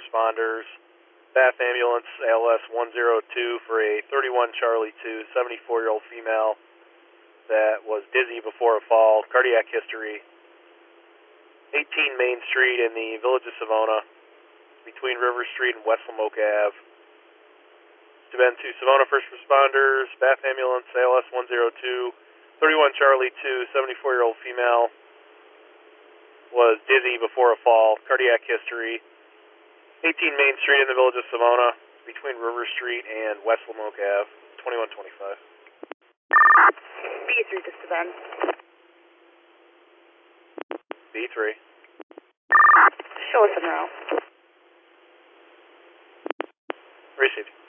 responders. Bath Ambulance, ALS 102 for a 31 Charlie 2, 74-year-old female that was dizzy before a fall, cardiac history. 18 Main Street in the village of Savona, between River Street and West Lamoka Ave. To been to Savona first responders, Bath Ambulance, ALS 102, 31 Charlie 2, 74-year-old female was dizzy before a fall, cardiac history. 18 Main Street in the village of Savona, between River Street and West Lamoka Ave, 2125. B3 to Savannah. B3. Show us a route. Received.